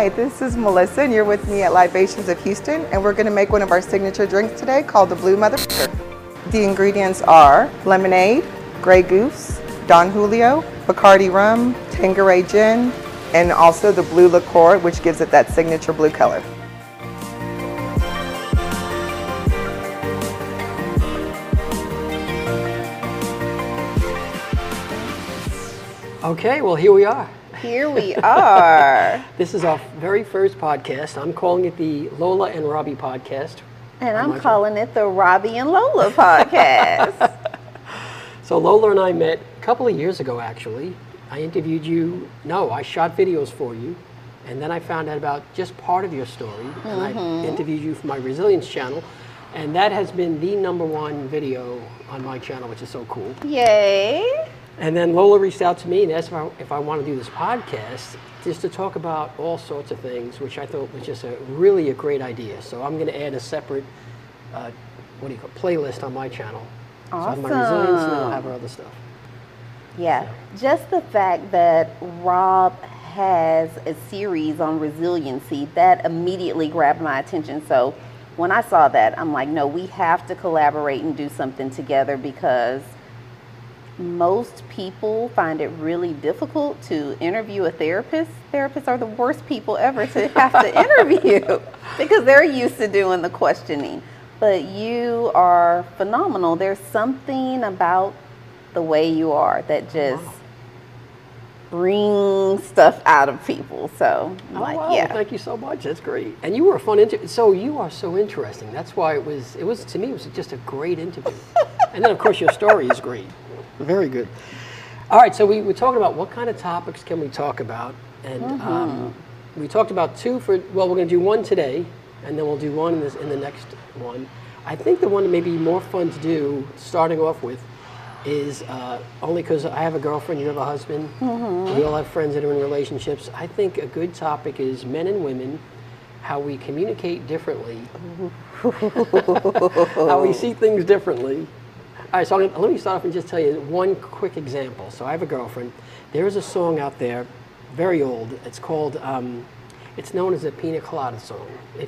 Hi, this is Melissa, and you're with me at Libations of Houston, and we're going to make one of our signature drinks today called the Blue Motherfucker. The ingredients are lemonade, Grey Goose, Don Julio, Bacardi rum, Tanqueray gin, and also the blue liqueur, which gives it that signature blue color. Okay, well, here we are. Here we are. This is our very first podcast. I'm calling it the Lola and Robbie podcast. And I'm calling it the Robbie and Lola podcast. So Lola and I met a couple of years ago, actually. I interviewed you. No, I shot videos for you. And then I found out about just part of your story. And I interviewed you for my Resilience channel. And that has been the #1 video on my channel, which is so cool. Yay. And then Lola reached out to me and asked if I want to do this podcast just to talk about all sorts of things, which I thought was just really a great idea. So I'm going to add a separate, playlist on my channel. Awesome. So I have my Resilience and then I'll have our other stuff. Yeah, just the fact that Rob has a series on resiliency, that immediately grabbed my attention. So when I saw that, I'm like, no, we have to collaborate and do something together, because most people find it really difficult to interview a therapist. Therapists are the worst people ever to have to interview because they're used to doing the questioning. But you are phenomenal. There's something about the way you are that just brings stuff out of people. So, wow. Thank you so much. That's great. And you were a fun interview. So you are so interesting. That's why it was to me, it was just a great interview. And then, of course, your story is great. Very good. All right, so we were talking about what kind of topics can we talk about, and we talked about two we're going to do one today, and then we'll do one in the next one. I think the one that may be more fun to do, starting off with, is only because I have a girlfriend, you have a husband, we all have friends that are in relationships. I think a good topic is men and women, how we communicate differently, how we see things differently. All right, so let me start off and just tell you one quick example. So I have a girlfriend. There is a song out there, very old. It's called, it's known as a Pina Colada song.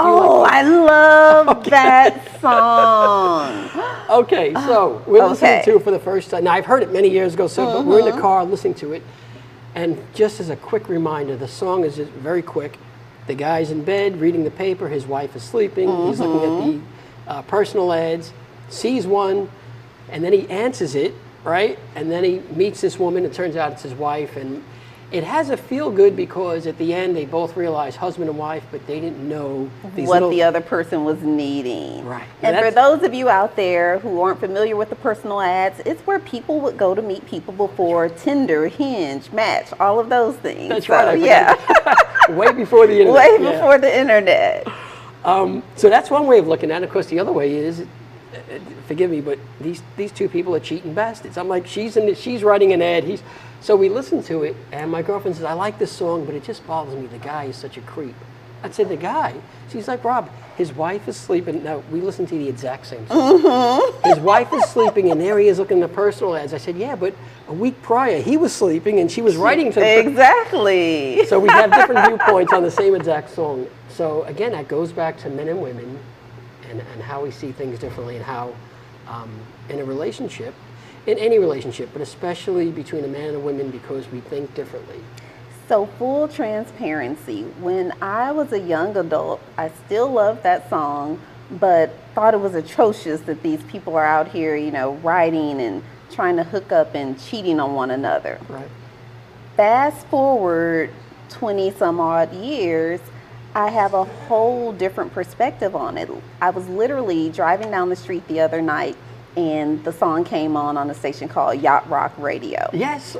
I love that song. Okay, so we're listening to it for the first time. Now, I've heard it many years ago, but we're in the car listening to it. And just as a quick reminder, the song is just very quick. The guy's in bed reading the paper. His wife is sleeping. He's looking at the personal ads, sees one, and then he answers it, right? And then he meets this woman. It turns out it's his wife. And it has a feel-good because at the end, they both realize husband and wife, but they didn't know what the other person was needing. Right. And for those of you out there who aren't familiar with the personal ads, it's where people would go to meet people before Tinder, Hinge, Match, all of those things. That's right. Yeah. Way before the internet. Way before the internet. So that's one way of looking at it. Of course, the other way is, forgive me, but these two people are cheating bastards. I'm like, she's writing an ad. So we listened to it, and my girlfriend says, I like this song, but it just bothers me. The guy is such a creep. I said, the guy? She's like, Rob, his wife is sleeping. Now, we listened to the exact same song. His wife is sleeping, and there he is looking at the personal ads. I said, yeah, but a week prior, he was sleeping, and she was writing to him. Exactly. So we have different viewpoints on the same exact song. So again, that goes back to men and women and how we see things differently, and how in a relationship, in any relationship, but especially between a man and a woman, because we think differently. So full transparency, when I was a young adult, I still loved that song, but thought it was atrocious that these people are out here, writing and trying to hook up and cheating on one another. Right. Fast forward 20 some odd years, I have a whole different perspective on it. I was literally driving down the street the other night, and the song came on a station called Yacht Rock Radio. Yes.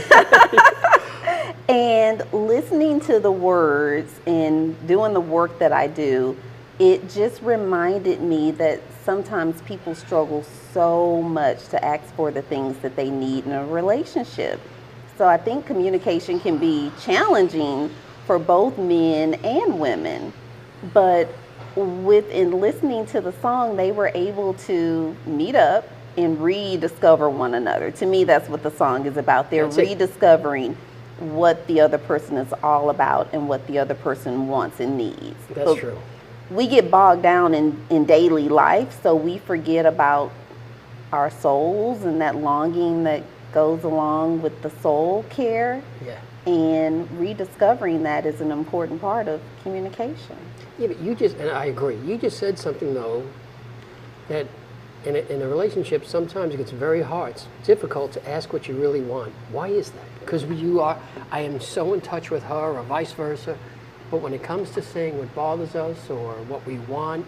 And listening to the words and doing the work that I do, it just reminded me that sometimes people struggle so much to ask for the things that they need in a relationship. So I think communication can be challenging for both men and women, but in listening to the song, they were able to meet up and rediscover one another. To me, that's what the song is about. They're rediscovering what the other person is all about and what the other person wants and needs. That's true. We get bogged down in daily life, so we forget about our souls and that longing that goes along with the soul care. Yeah. And rediscovering that is an important part of communication. Yeah, but and I agree, you just said something though, that in a relationship, sometimes it gets very hard. It's difficult to ask what you really want. Why is that? Because I am so in touch with her, or vice versa. But when it comes to saying what bothers us or what we want,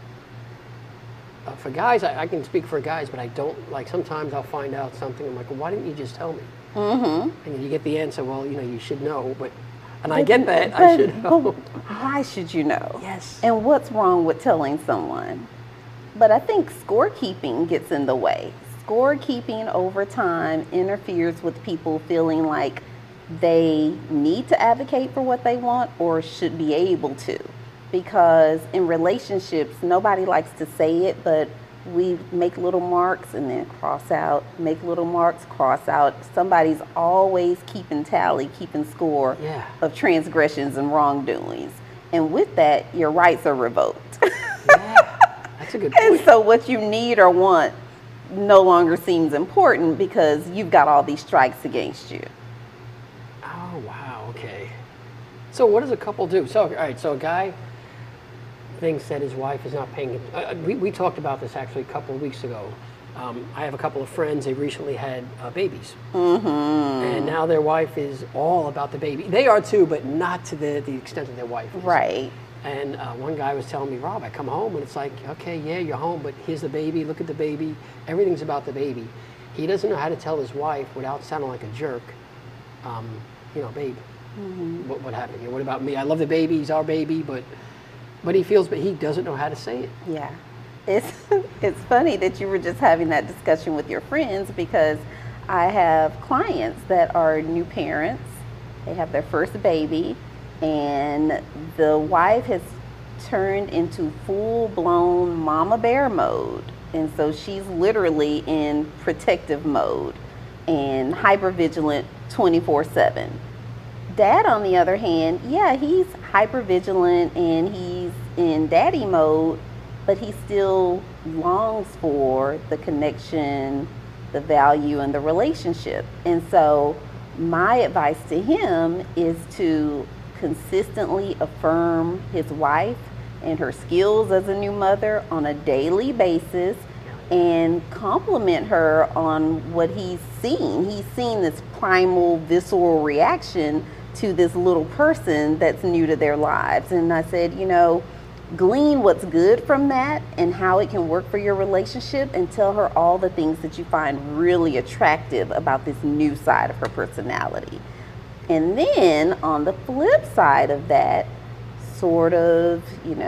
for guys, I can speak for guys, but I don't, like sometimes I'll find out something, I'm like, well, why didn't you just tell me? Mm-hmm. And you get the answer, well, you should know, and I get that, I should know. Why should you know? Yes. And what's wrong with telling someone? But I think scorekeeping gets in the way. Scorekeeping over time interferes with people feeling like they need to advocate for what they want or should be able to. Because in relationships, nobody likes to say it, but we make little marks and then cross out, make little marks, cross out. Somebody's always keeping tally, keeping score of transgressions and wrongdoings. And with that, your rights are revoked. Yeah, that's a good point. And so what you need or want no longer seems important because you've got all these strikes against you. Oh, wow, okay. So what does a couple do? So, all right, so a guy thinks that his wife is not paying we talked about this actually a couple of weeks ago. I have a couple of friends, they recently had babies. Mm-hmm. And now their wife is all about the baby. They are too, but not to the extent that their wife is. Right. And one guy was telling me, Rob, I come home and it's like, okay, yeah, you're home, but here's the baby, look at the baby. Everything's about the baby. He doesn't know how to tell his wife without sounding like a jerk, babe, what happened? What about me? I love the baby, he's our baby, but he doesn't know how to say it. Yeah. It's funny that you were just having that discussion with your friends because I have clients that are new parents. They have their first baby and the wife has turned into full-blown mama bear mode. And so she's literally in protective mode and hypervigilant 24/7. Dad, on the other hand, yeah, he's hypervigilant and he's in daddy mode, but he still longs for the connection, the value, and the relationship. And so my advice to him is to consistently affirm his wife and her skills as a new mother on a daily basis and compliment her on what he's seen. He's seen this primal, visceral reaction to this little person that's new to their lives. And I said, glean what's good from that and how it can work for your relationship and tell her all the things that you find really attractive about this new side of her personality. And then on the flip side of that, sort of,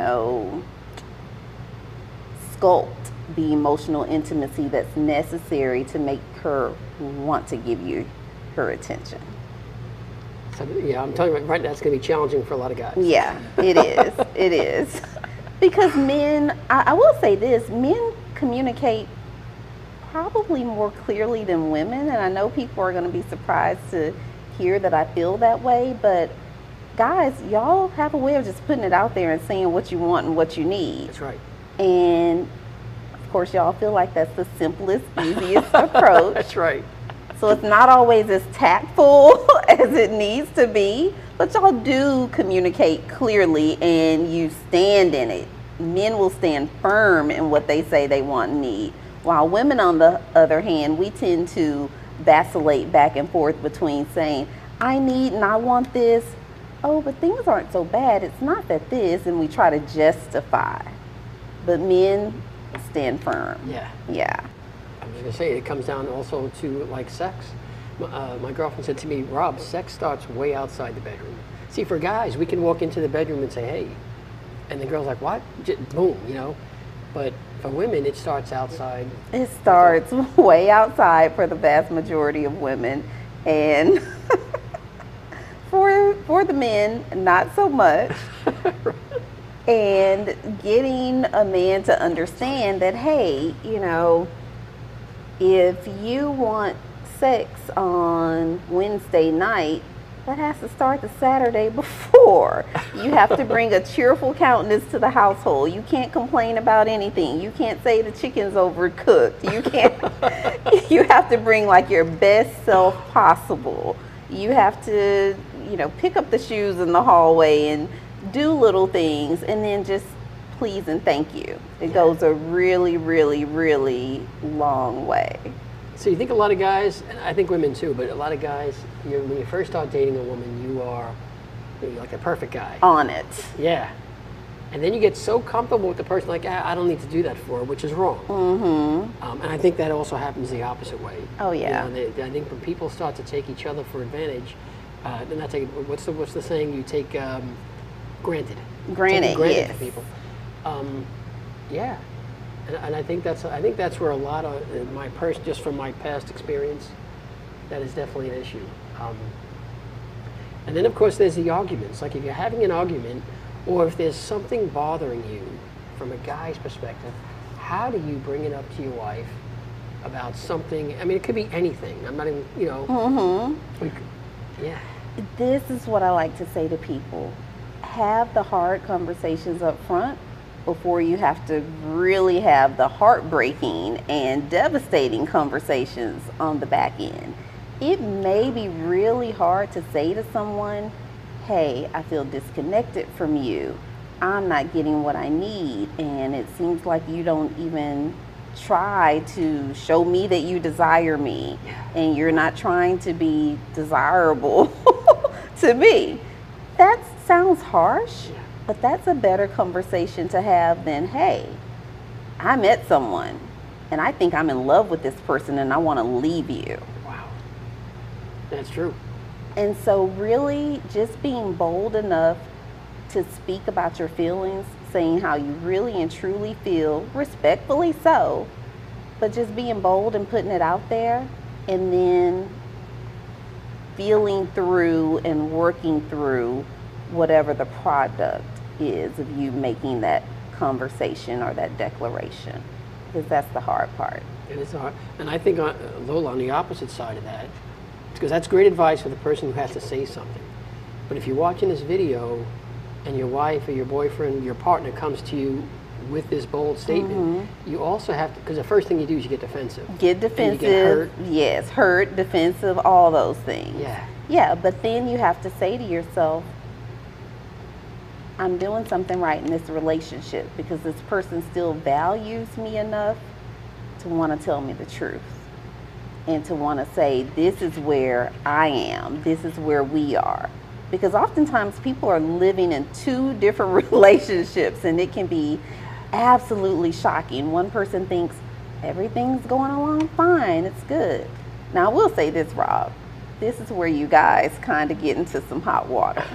sculpt the emotional intimacy that's necessary to make her want to give you her attention. So, yeah, I'm telling you right now, it's going to be challenging for a lot of guys. Yeah, it is. It is. Because men, I will say this, men communicate probably more clearly than women. And I know people are going to be surprised to hear that I feel that way. But guys, y'all have a way of just putting it out there and saying what you want and what you need. That's right. And of course, y'all feel like that's the simplest, easiest approach. That's right. So it's not always as tactful as it needs to be, but y'all do communicate clearly and you stand in it. Men will stand firm in what they say they want and need, while women, on the other hand, we tend to vacillate back and forth between saying, I need and I want this. Oh, but things aren't so bad. It's not that this, and we try to justify. But men stand firm. Yeah. Yeah. I was going to say, it comes down also to like sex. My girlfriend said to me, Rob, sex starts way outside the bedroom. See, for guys, we can walk into the bedroom and say, hey, and the girl's like, what? Boom, But for women, it starts outside. It starts way outside for the vast majority of women. And for the men, not so much. And getting a man to understand that, hey, if you want sex on Wednesday night, that has to start the Saturday before. You have to bring a cheerful countenance to the household. You can't complain about anything. You can't say the chicken's overcooked. You can't, you have to bring like your best self possible. You have to, you know, pick up the shoes in the hallway and do little things, and then just please and thank you. It goes a really, really, really long way. So you think a lot of guys, and I think women too, but a lot of guys, when you first start dating a woman, you're like a perfect guy. On it. Yeah. And then you get so comfortable with the person, like, I don't need to do that for her, which is wrong. Mm-hmm. And I think that also happens the opposite way. Oh, yeah. You know, I think when people start to take each other for advantage, they're not taking, what's the saying? You take granted. Granted, yes. For people. Yeah. And I think that's where a lot of just from my past experience, that is definitely an issue. And then of course there's the arguments. Like if you're having an argument, or if there's something bothering you from a guy's perspective, how do you bring it up to your wife about something? I mean, it could be anything. I'm not even, you know. Mm-hmm. Yeah. This is what I like to say to people. Have the hard conversations up front before you have to really have the heartbreaking and devastating conversations on the back end. It may be really hard to say to someone, hey, I feel disconnected from you. I'm not getting what I need, and it seems like you don't even try to show me that you desire me, and you're not trying to be desirable to me. That sounds harsh. But that's a better conversation to have than, hey, I met someone and I think I'm in love with this person and I want to leave you. Wow. That's true. And so really just being bold enough to speak about your feelings, saying how you really and truly feel, respectfully so, but just being bold and putting it out there, and then feeling through and working through whatever the product is of you making that conversation or that declaration, because that's the hard part. It is hard. And I think, Lola, on the opposite side of that, because that's great advice for the person who has to say something. But if you're watching this video and your wife or your boyfriend, your partner comes to you with this bold statement, you also have to, because the first thing you do is you get defensive. Get defensive. And you get hurt. Yes, hurt, defensive, all those things. Yeah. Yeah, but then you have to say to yourself, I'm doing something right in this relationship because this person still values me enough to want to tell me the truth and to want to say, this is where I am, this is where we are. Because oftentimes people are living in two different relationships, and it can be absolutely shocking. One person thinks everything's going along fine, it's good. Now I will say this, Rob, this is where you guys kind of get into some hot water.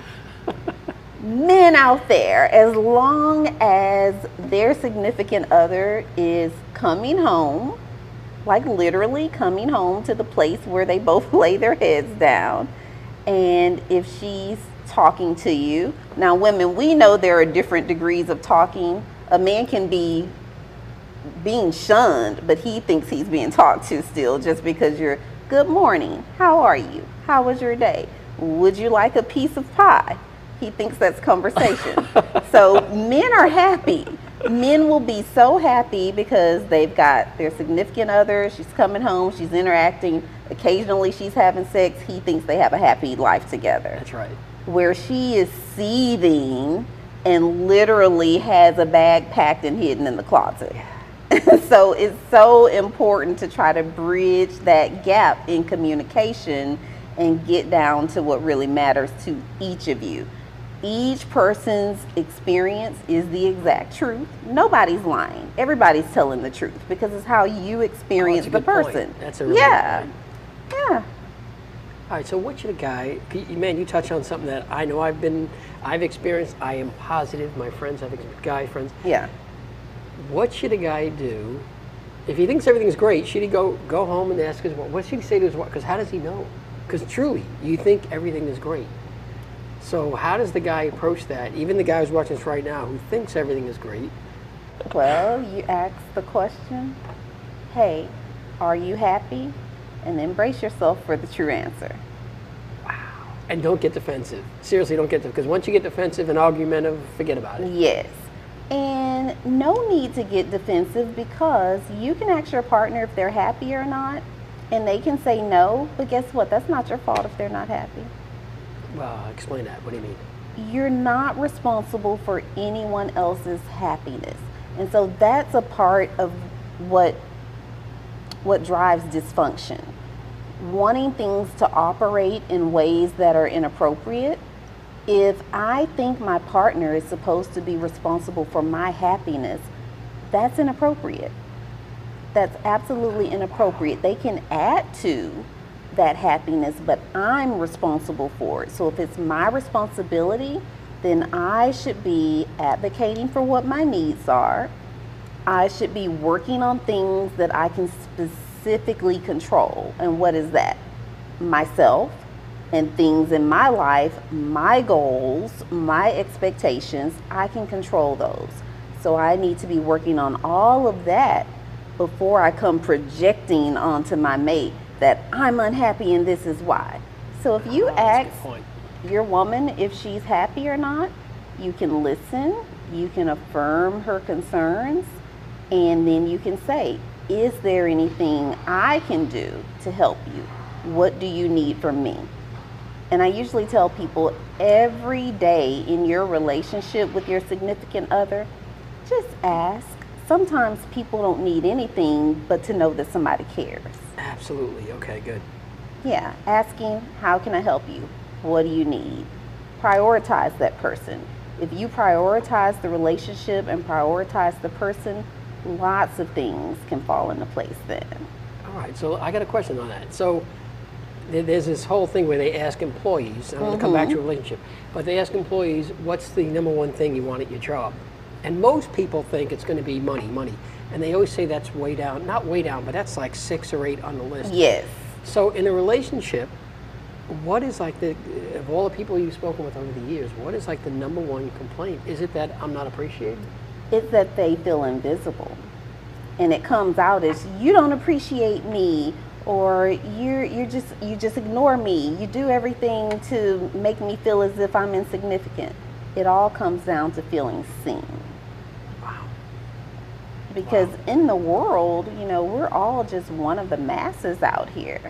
Men out there, as long as their significant other is coming home, like literally coming home to the place where they both lay their heads down, and if she's talking to you. Now women, we know there are different degrees of talking. A man can be being shunned, but he thinks he's being talked to still, just because you're, good morning, how are you? How was your day? Would you like a piece of pie? He thinks that's conversation. So men are happy. Men will be so happy because they've got their significant other, she's coming home, she's interacting, occasionally she's having sex, he thinks they have a happy life together. That's right. Where she is seething and literally has a bag packed and hidden in the closet. So it's so important to try to bridge that gap in communication and get down to what really matters to each of you. Each person's experience is the exact truth. Nobody's lying. Everybody's telling the truth because it's how you experience the person. That's a really good point. Yeah. All right, so what should a guy, man, you touched on something that I know I've experienced, I am positive, my friends, guy friends. Yeah. What should a guy do if he thinks everything's great? Should he go home and ask his wife? What should he say to his wife? Because how does he know? Because truly, you think everything is great. So how does the guy approach that? Even the guy who's watching this right now who thinks everything is great. Well, you ask the question, hey, are you happy? And then brace yourself for the true answer. Wow. And don't get defensive. Seriously, don't get defensive. Because once you get defensive and argumentative, forget about it. Yes. And no need to get defensive, because you can ask your partner if they're happy or not, and they can say no, but guess what? That's not your fault if they're not happy. Well, explain that. What do you mean? You're not responsible for anyone else's happiness. And so that's a part of what drives dysfunction. Wanting things to operate in ways that are inappropriate. If I think my partner is supposed to be responsible for my happiness, that's inappropriate. That's absolutely inappropriate. They can add to that happiness, but I'm responsible for it. So if it's my responsibility, then I should be advocating for what my needs are. I should be working on things that I can specifically control. And what is that? Myself and things in my life, my goals, my expectations, I can control those. So I need to be working on all of that before I come projecting onto my mate that I'm unhappy and this is why. So if you ask your woman if she's happy or not, you can listen, you can affirm her concerns, and then you can say, is there anything I can do to help you? What do you need from me? And I usually tell people, every day in your relationship with your significant other, just ask. Sometimes people don't need anything but to know that somebody cares. Absolutely. Okay, good. Yeah, asking, how can I help you? What do you need? Prioritize that person. If you prioritize the relationship and prioritize the person, lots of things can fall into place then. All right, so I got a question on that. So there's this whole thing where they ask employees, I'm going to come back to a relationship, but they ask employees, what's the number one thing you want at your job? And most people think it's going to be money. And they always say that's way down, not way down, but that's like 6 or 8 on the list. Yes. So in a relationship, what is like of all the people you've spoken with over the years, what is like the number one complaint? Is it that I'm not appreciated? It's that they feel invisible. And it comes out as, you don't appreciate me, or you just ignore me. You do everything to make me feel as if I'm insignificant. It all comes down to feeling seen. Wow. Because in the world, we're all just one of the masses out here.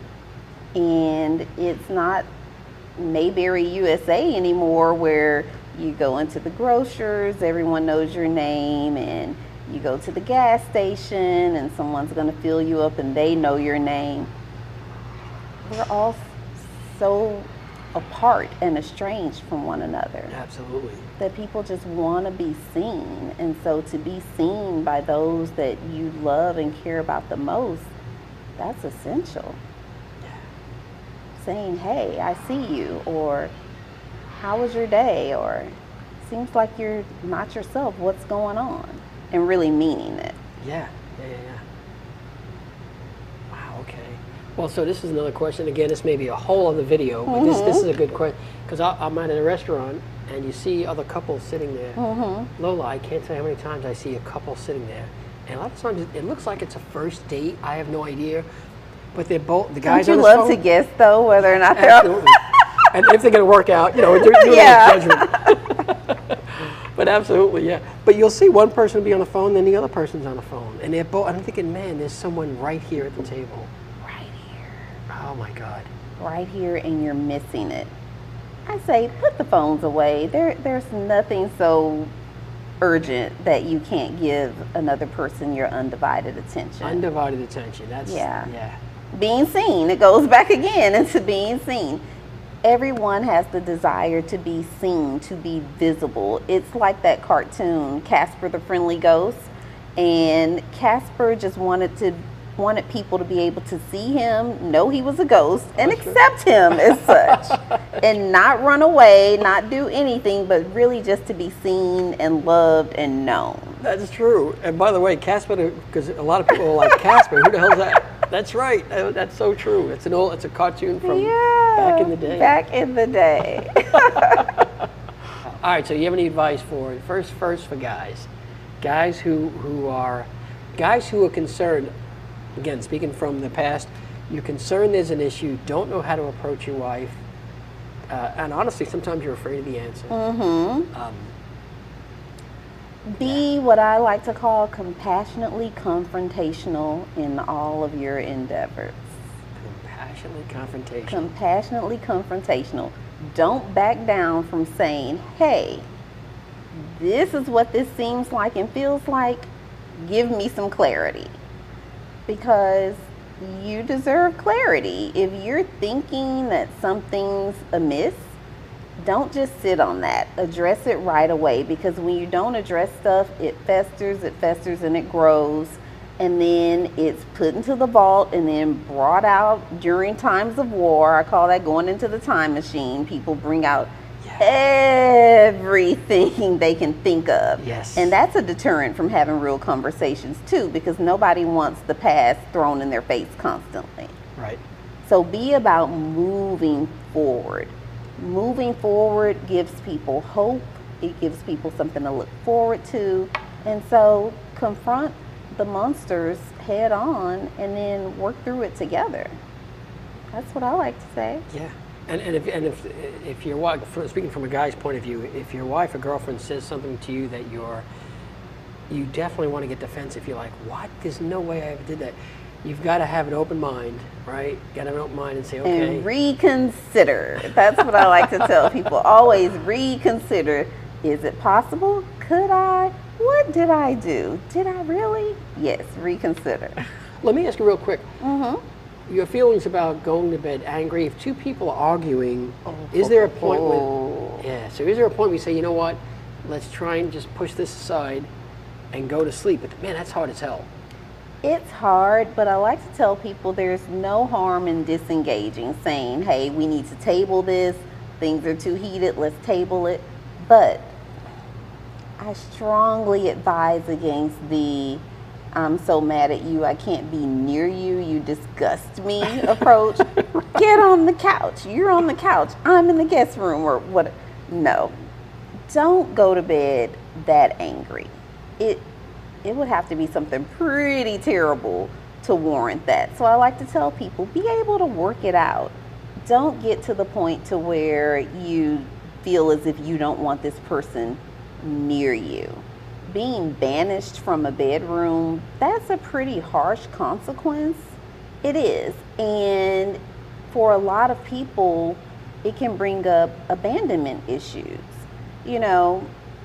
And it's not Mayberry, USA anymore, where you go into the grocers, everyone knows your name, and you go to the gas station and someone's going to fill you up and they know your name. We're all so apart and estranged from one another. Absolutely. That people just want to be seen. And so to be seen by those that you love and care about the most, that's essential. Saying, hey, I see you, or how was your day, or seems like you're not yourself, what's going on? And really meaning it. Yeah. Wow, okay. Well, so this is another question. Again, this may be a whole other video, but this is a good question. Because I'm at a restaurant, and you see other couples sitting there. Lola, I can't tell you how many times I see a couple sitting there. And a lot of times it looks like it's a first date. I have no idea. But they're both, the guys on the phone. Don't you love to guess, though, whether or not they're... Absolutely. And if they're going to work out, doing judgment. But absolutely, yeah. But you'll see one person will be on the phone, then the other person's on the phone. And they're both, I'm thinking, man, there's someone right here at the table. Right here. Oh, my God. Right here, and you're missing it. I say, put the phones away. There's nothing so urgent that you can't give another person your undivided attention. Undivided attention, that's, yeah. Being seen, it goes back again into being seen. Everyone has the desire to be seen, to be visible. It's like that cartoon, Casper the Friendly Ghost. And Casper just wanted people to be able to see him, know he was a ghost, and accept him as such. And not run away, not do anything, but really just to be seen and loved and known. That's true. And by the way, Casper, because a lot of people are like, Casper, who the hell is that? That's right. That's so true. It's a cartoon from back in the day. Back in the day. All right. So you have any advice for first for guys who are concerned? Again, speaking from the past, you're concerned there's an issue, don't know how to approach your wife. And honestly, sometimes you're afraid of the answer. Be what I like to call compassionately confrontational in all of your endeavors. Compassionately confrontational. Compassionately confrontational. Don't back down from saying, hey, this is what this seems like and feels like. Give me some clarity. Because you deserve clarity. If you're thinking that something's amiss, don't just sit on that. Address it right away, because when you don't address stuff, it festers, and it grows, and then it's put into the vault and then brought out during times of war. I call that going into the time machine. People bring out everything they can think of. Yes. And that's a deterrent from having real conversations too, because nobody wants the past thrown in their face constantly. Right. So be about moving forward. Moving forward gives people hope. It gives people something to look forward to. And so confront the monsters head on and then work through it together. That's what I like to say. Yeah. And if your wife, speaking from a guy's point of view, if your wife or girlfriend says something to you that you definitely want to get defensive, you're like, what? There's no way I ever did that. You've got to have an open mind, right? Got to have an open mind and say, okay. And reconsider. That's what I like to tell people. Always reconsider. Is it possible? Could I? What did I do? Did I really? Yes, reconsider. Let me ask you real quick. Your feelings about going to bed angry, if two people are arguing, is there a point so is there a point where you say, you know what, let's try and just push this aside and go to sleep? But man, that's hard as hell. It's hard, but I like to tell people there's no harm in disengaging, saying, hey, we need to table this, things are too heated, let's table it. But I strongly advise against the I'm so mad at you, I can't be near you, you disgust me approach. Get on the couch. You're on the couch. I'm in the guest room or what. No. Don't go to bed that angry. It would have to be something pretty terrible to warrant that. So I like to tell people, be able to work it out. Don't get to the point to where you feel as if you don't want this person near you. Being banished from a bedroom, that's a pretty harsh consequence. It is. And for a lot of people, it can bring up abandonment issues. You know,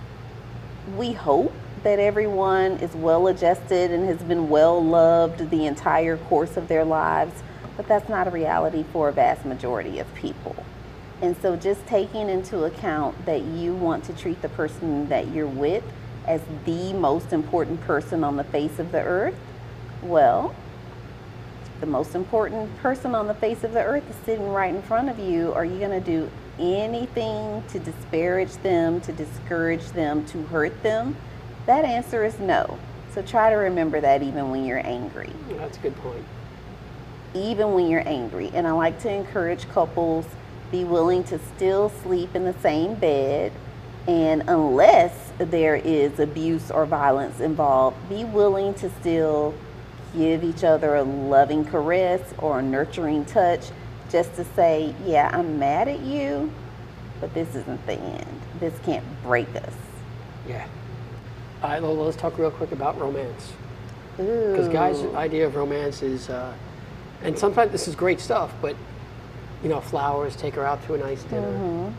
we hope that everyone is well adjusted and has been well loved the entire course of their lives, but that's not a reality for a vast majority of people. And so just taking into account that you want to treat the person that you're with as the most important person on the face of the earth, well, the most important person on the face of the earth is sitting right in front of you. Are you going to do anything to disparage them, to discourage them, to hurt them? That answer is no. So try to remember that even when you're angry. That's a good point. Even when you're angry. And I like to encourage couples, be willing to still sleep in the same bed. And unless there is abuse or violence involved, be willing to still give each other a loving caress or a nurturing touch, just to say, yeah, I'm mad at you, but this isn't the end. This can't break us. Yeah. All right, Lola, let's talk real quick about romance. Ooh. Because guys' idea of romance is, and sometimes this is great stuff, but, you know, flowers, take her out to a nice dinner.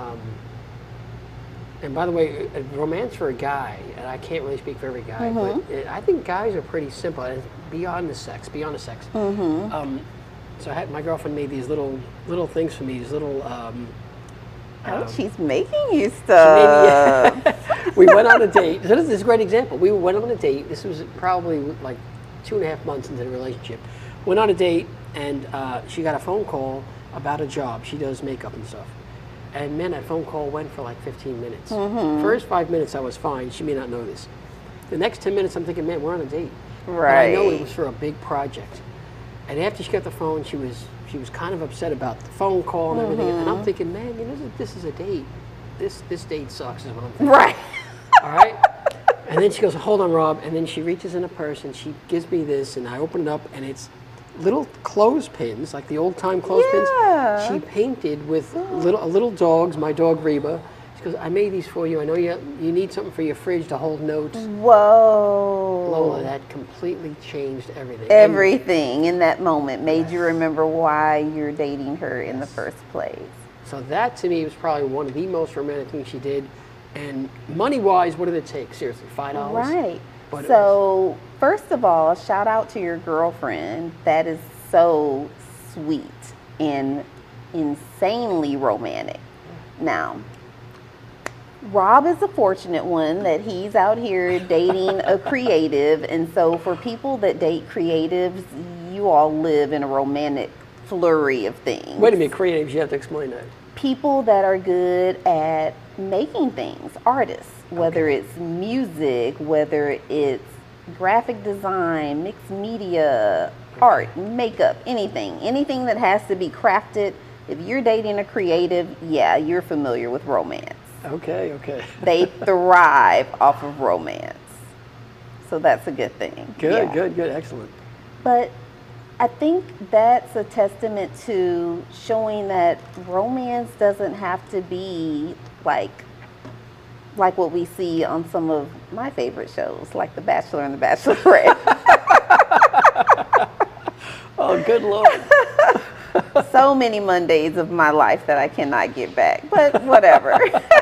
And by the way, romance for a guy, and I can't really speak for every guy, but I think guys are pretty simple, and beyond the sex. So my girlfriend made these little things for me, these little... she's making you stuff. We went on a date. So this is a great example. We went on a date. This was probably like 2.5 months into the relationship. Went on a date, and she got a phone call about a job. She does makeup and stuff. And man, that phone call went for like 15 minutes. First 5 minutes, I was fine. She may not know this. The next 10 minutes, I'm thinking, man, we're on a date. Right. And I know it was for a big project. And after she got the phone, she was kind of upset about the phone call and everything. And I'm thinking, man, you know, this is a date. This date sucks is what I'm thinking. Right. All right? And then she goes, hold on, Rob. And then she reaches in a purse and she gives me this, and I open it up, and it's little clothespins, like the old time clothespins. Yeah. She painted with little dogs. My dog Reba. She goes, "I made these for you. I know you need something for your fridge to hold notes." Whoa. Lola, that completely changed everything. Everything in that moment made you remember why you're dating her in the first place. So that to me was probably one of the most romantic things she did. And money-wise, what did it take? Seriously, $5? Right. But So, first of all, shout out to your girlfriend. That is so sweet and insanely romantic. Now, Rob is a fortunate one that he's out here dating a creative. And so for people that date creatives, you all live in a romantic flurry of things. wait a minute, creatives, you have to explain that. People that are good at making things, artists, whether it's music, whether it's graphic design, mixed media, art, makeup, anything that has to be crafted. If you're dating a creative, yeah, you're familiar with romance. Okay. They thrive off of romance. So that's a good thing. Good, Yeah. good, excellent. But I think that's a testament to showing that romance doesn't have to be like what we see on some of my favorite shows, like The Bachelor and The Bachelorette. Oh, good Lord. So many Mondays of my life that I cannot get back, but whatever.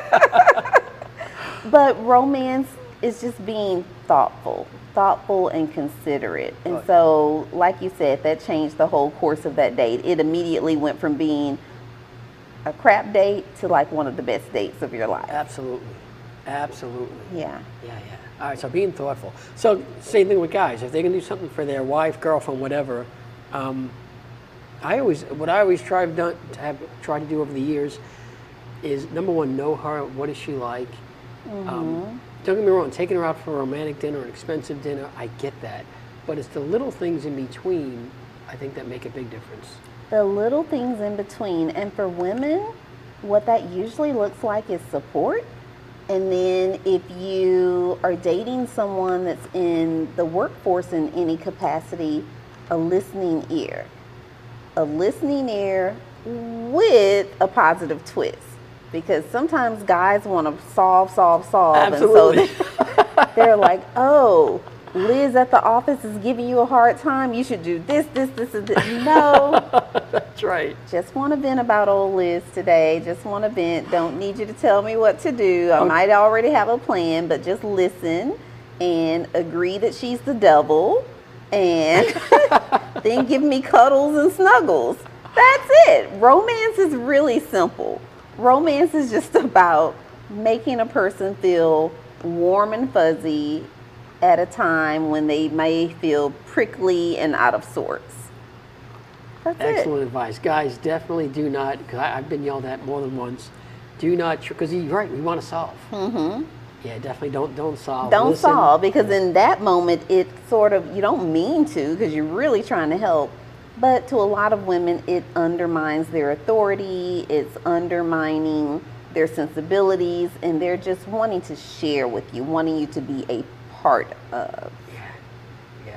But romance is just being thoughtful and considerate. And so, like you said, that changed the whole course of that date. It immediately went from being a crap date to like one of the best dates of your life. Absolutely. Yeah. Yeah. All right, so being thoughtful. So same thing with guys. If they can do something for their wife, girlfriend, whatever, what I always try to do over the years is, number one, know her. What is she like? Don't get me wrong, taking her out for a romantic dinner, an expensive dinner, I get that. But it's the little things in between, I think, that make a big difference. The little things in between. And for women, what that usually looks like is support. And then if you are dating someone that's in the workforce in any capacity, a listening ear. A listening ear with a positive twist. Because sometimes guys want to solve. Absolutely. And so they're like, oh, Liz at the office is giving you a hard time. You should do this, and this. No. That's right. Just want to vent about old Liz today. Just want to vent. Don't need you to tell me what to do. I might already have a plan, but just listen and agree that she's the devil. And then give me cuddles and snuggles. That's it. Romance is really simple. Romance is just about making a person feel warm and fuzzy at a time when they may feel prickly and out of sorts. That's Excellent advice. Guys, definitely do not, because I've been yelled at more than once, do not, because you're right, we want to solve. Yeah, definitely don't solve. Don't Listen. solve, because in that moment, it sort of, you don't mean to, because you're really trying to help. But to a lot of women, it undermines their authority, it's undermining their sensibilities, and they're just wanting to share with you, wanting you to be a part of. Yeah.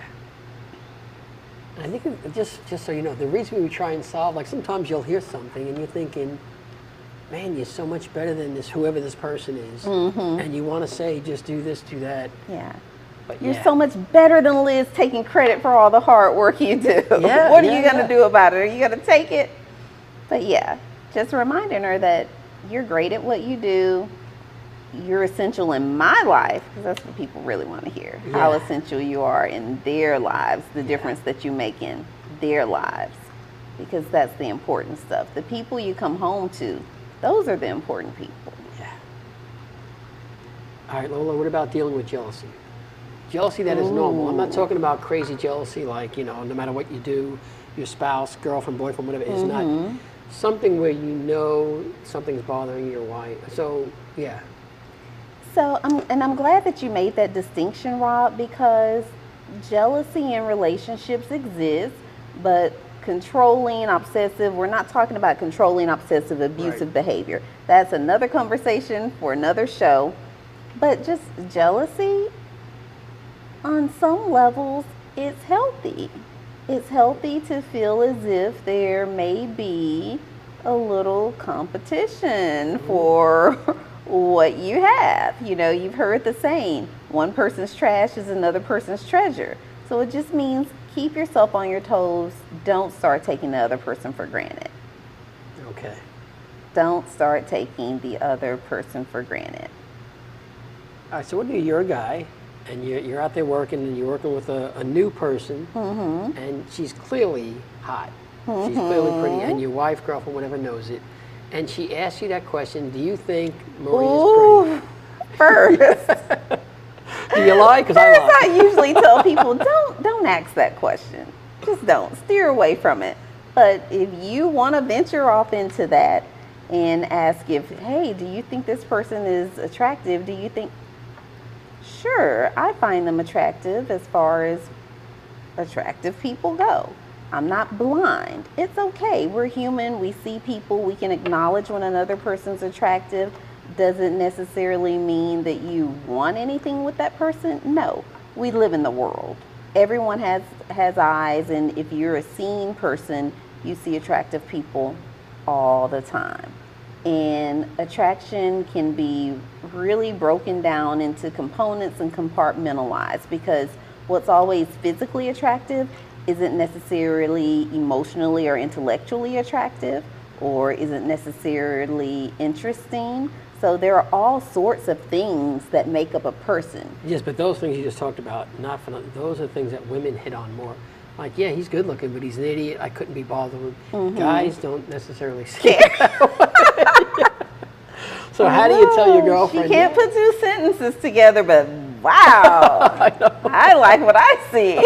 And I think just so you know, the reason we try and solve, like sometimes you'll hear something and you're thinking, man, you're so much better than this, whoever this person is. And you want to say, just do this, do that. Yeah. But You're so much better than Liz, taking credit for all the hard work you do. Yeah, What are you going to do about it? Are you going to take it? But yeah, just reminding her that you're great at what you do. You're essential in my life, because that's what people really want to hear. How Yeah. essential you are in their lives, the difference that you make in their lives. Because that's the important stuff. The people you come home to, those are the important people. Yeah. All right, Lola, what about dealing with jealousy? Jealousy that is normal. I'm not talking about crazy jealousy like, no matter what you do, your spouse, girlfriend, boyfriend, whatever, it's not something where something's bothering you or why. So, yeah. So, I'm glad that you made that distinction, Rob, because jealousy in relationships exists, but controlling, obsessive, we're not talking about controlling, obsessive, abusive behavior. That's another conversation for another show. But just jealousy, on some levels, it's healthy. It's healthy to feel as if there may be a little competition for what you have. You know, you've heard the saying, one person's trash is another person's treasure. So it just means keep yourself on your toes. Don't start taking the other person for granted. Okay. Don't start taking the other person for granted. All right, so what do you're a guy, and you're out there working, and you're working with a new person, and she's clearly hot. She's clearly pretty, and your wife, girlfriend, whatever knows it, and she asks you that question, do you think Maria's pretty? First. Do you lie? Because I lie. I usually tell people, don't ask that question. Just don't. Steer away from it. But if you want to venture off into that and ask hey, do you think this person is attractive? Do you think, sure, I find them attractive as far as attractive people go. I'm not blind. It's okay. We're human. We see people. We can acknowledge when another person's attractive. Doesn't necessarily mean that you want anything with that person. No, we live in the world. Everyone has eyes, and if you're a seeing person, you see attractive people all the time. And attraction can be really broken down into components and compartmentalized, because what's always physically attractive isn't necessarily emotionally or intellectually attractive, or isn't necessarily interesting. So there are all sorts of things that make up a person. Yes, but those things you just talked about, not for nothing, those are things that women hit on more. Like, yeah, he's good looking, but he's an idiot. I couldn't be bothered with. Guys don't necessarily see it. So how do you tell your girlfriend? She can't put two sentences together, but wow, I like what I see.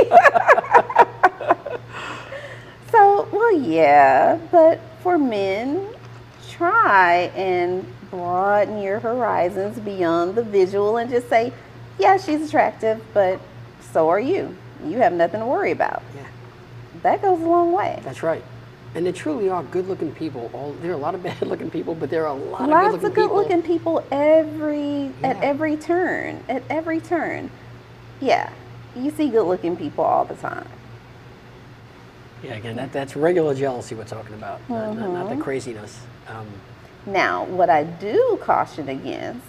So, well, yeah, but for men, try and broaden your horizons beyond the visual and just say, yeah, she's attractive, but so are you. You have nothing to worry about. Yeah. That goes a long way. That's right. And there truly are good-looking people. There are a lot of bad-looking people, but there are a lot Lots of good-looking people. Lots of good-looking people at every turn. At every turn. Yeah. You see good-looking people all the time. Yeah, again, that's regular jealousy we're talking about, not the craziness. Now, what I do caution against,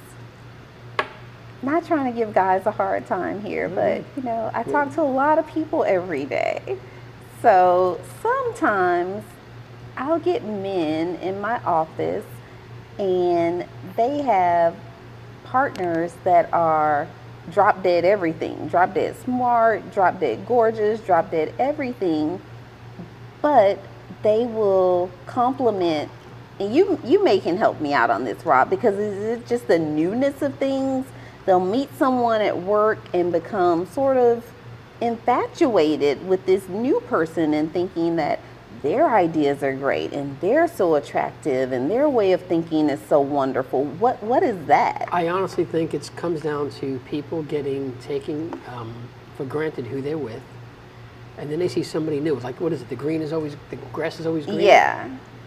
not trying to give guys a hard time here, but, you know, I talk to a lot of people every day. So sometimes I'll get men in my office and they have partners that are drop dead everything, drop dead smart, drop dead gorgeous, drop dead everything, but they will compliment, and you may can help me out on this, Rob, because it's just the newness of things. They'll meet someone at work and become sort of infatuated with this new person and thinking that their ideas are great and they're so attractive and their way of thinking is so wonderful. What is that? I honestly think it comes down to people taking for granted who they're with, and then they see somebody new. It's like, what is it? The grass is always green. Yeah.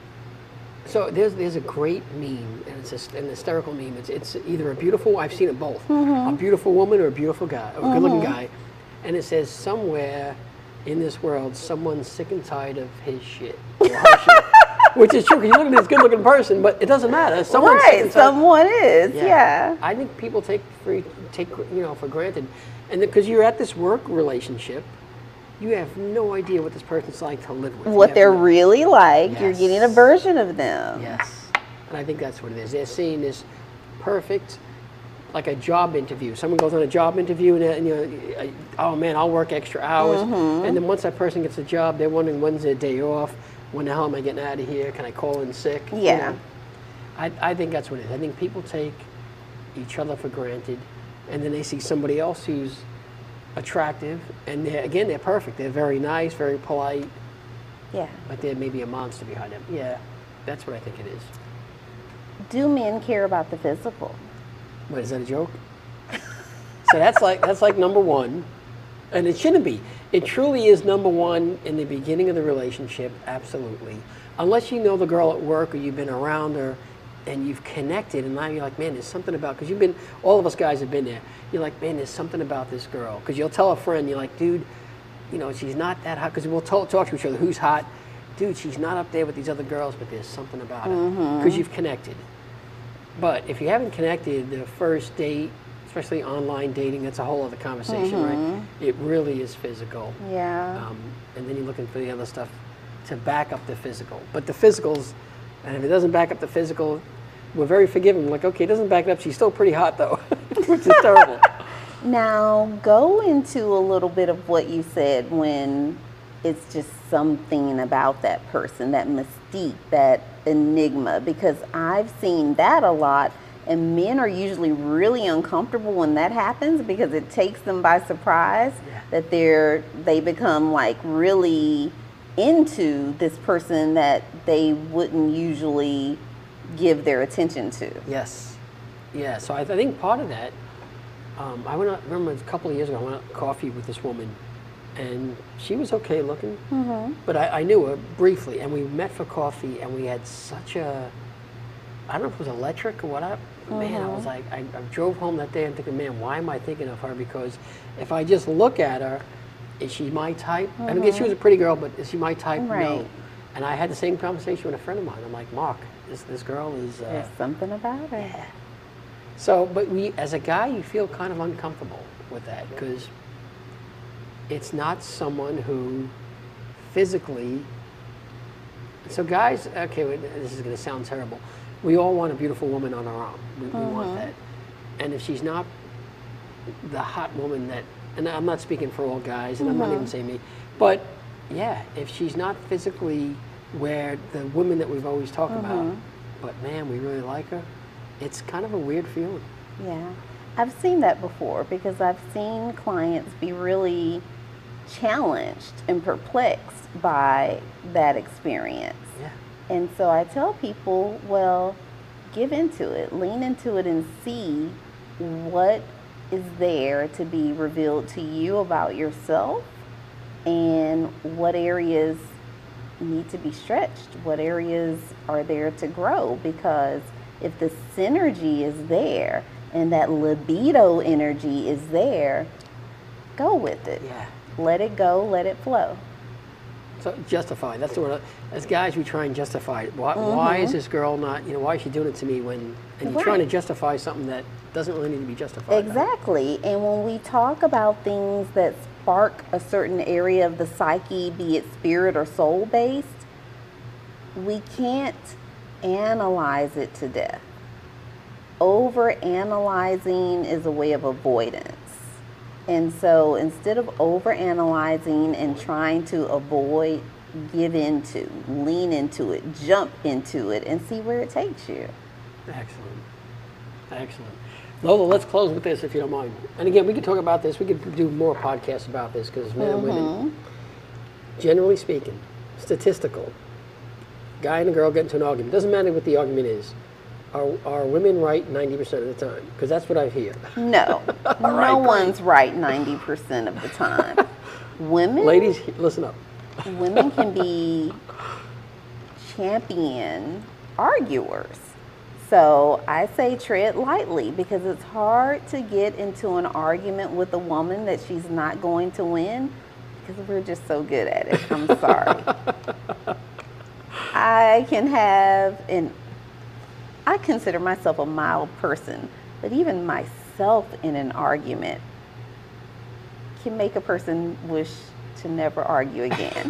So there's a great meme, and it's an hysterical meme. It's either a beautiful, I've seen it both, a beautiful woman or a beautiful guy, or a good-looking guy, and it says somewhere in this world, someone's sick and tired of his shit, or her shit. Which is true, because you look at this good-looking person, but it doesn't matter. Someone's sick and tired. Someone is, yeah. I think people take for granted, and because you're at this work relationship, you have no idea what this person's like to live with. What they're really like. Yes. You're getting a version of them. Yes. And I think that's what it is. They're seeing this perfect, like a job interview. Someone goes on a job interview and oh man, I'll work extra hours. And then once that person gets a job, they're wondering, when's their day off? When the hell am I getting out of here? Can I call in sick? Yeah. You know? I think that's what it is. I think people take each other for granted, and then they see somebody else who's attractive, and they're perfect. They're very nice, very polite. Yeah. But there may be a monster behind them. Yeah, that's what I think it is. Do men care about the physical? What, is that a joke? So that's like number one, and it shouldn't be. It truly is number one in the beginning of the relationship, absolutely. Unless you know the girl at work or you've been around her and you've connected, and now you're like, man, there's something about, because all of us guys have been there. You're like, man, there's something about this girl. Because you'll tell a friend, you're like, dude, you know, she's not that hot, because we'll talk to each other, who's hot? Dude, she's not up there with these other girls, but there's something about her, because you've connected. But if you haven't connected, the first date, especially online dating, that's a whole other conversation, right? It really is physical. Yeah. And then you're looking for the other stuff to back up the physical. But the physicals, and if it doesn't back up the physical, we're very forgiving. Like, okay, it doesn't back it up. She's still pretty hot, though, which is terrible. Now, go into a little bit of what you said when it's just something about that person, that mystique, that enigma, because I've seen that a lot. And men are usually really uncomfortable when that happens because it takes them by surprise, that they become like really into this person that they wouldn't usually give their attention to. Yes. Yeah, so I think part of that, I remember a couple of years ago, I went out to coffee with this woman, and she was okay looking, but I knew her briefly, and we met for coffee, and we had such a, I don't know if it was electric or what. Man, I was like, I drove home that day and thinking, man, why am I thinking of her? Because if I just look at her, is she my type? I mean, she was a pretty girl, but is she my type? Right. No. And I had the same conversation with a friend of mine. I'm like, Mark, this girl is... There's something about her. Yeah. So, but as a guy, you feel kind of uncomfortable with that because it's not someone who physically... So guys, okay, this is going to sound terrible. We all want a beautiful woman on our arm. We want that. And if she's not the hot woman that, and I'm not speaking for all guys, and I'm not even saying me, but yeah, if she's not physically where the women that we've always talked about, but man, we really like her, it's kind of a weird feeling. Yeah, I've seen that before because I've seen clients be really challenged and perplexed by that experience. Yeah. And so I tell people, well, give into it, lean into it and see what is there to be revealed to you about yourself and what areas need to be stretched, what areas are there to grow, because if the synergy is there and that libido energy is there, go with it. Yeah. Let it go, let it flow. So justify. That's the word. As guys, we try and justify it. Why is this girl not? Why is she doing it to me? And you're trying to justify something that doesn't really need to be justified. Exactly. And when we talk about things that spark a certain area of the psyche, be it spirit or soul based, we can't analyze it to death. Over analyzing is a way of avoidance. And so instead of overanalyzing and trying to avoid, give into, lean into it, jump into it, and see where it takes you. Excellent. Excellent. Lola, let's close with this if you don't mind. And again, we could talk about this. We could do more podcasts about this because men and women, generally speaking, statistical, guy and a girl get into an argument. Doesn't matter what the argument is. Are women right 90% of the time? Because that's what I hear. No, no one's right 90% of the time. Women, ladies, listen up. Women can be champion arguers. So I say tread lightly because it's hard to get into an argument with a woman that she's not going to win because we're just so good at it. I'm sorry. I consider myself a mild person, but even myself in an argument can make a person wish to never argue again.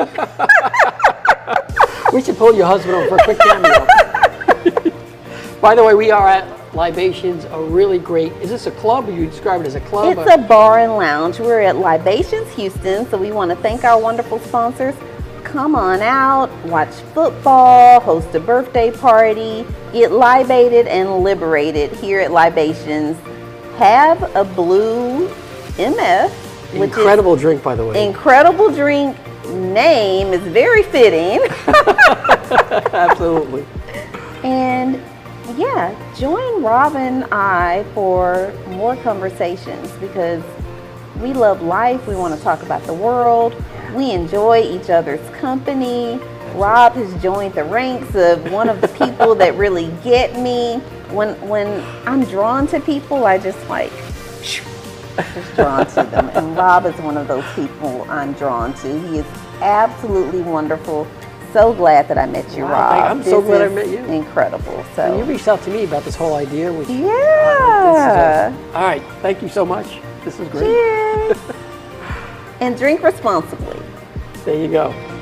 We should pull your husband over for a quick cameo. By the way, we are at Libations, a really great, is this a club or you describe it as a club? It's a bar and lounge. We're at Libations Houston, so we want to thank our wonderful sponsors. Come on out, watch football, host a birthday party, get libated and liberated here at Libations. Have a blue MF. Incredible drink, by the way. Incredible drink. Name is very fitting. Absolutely. And yeah, join Rob and I for more conversations because we love life. We want to talk about the world. We enjoy each other's company. Rob has joined the ranks of one of the people that really get me. When I'm drawn to people, I just like Just drawn to them. And Rob is one of those people I'm drawn to. He is absolutely wonderful. So glad that I met you, Wow, Rob. I'm so glad I met you. Incredible. And you So reached out to me about this whole idea, which yeah. this is all right. Thank you so much. This is great. Cheers. And drink responsibly. There you go.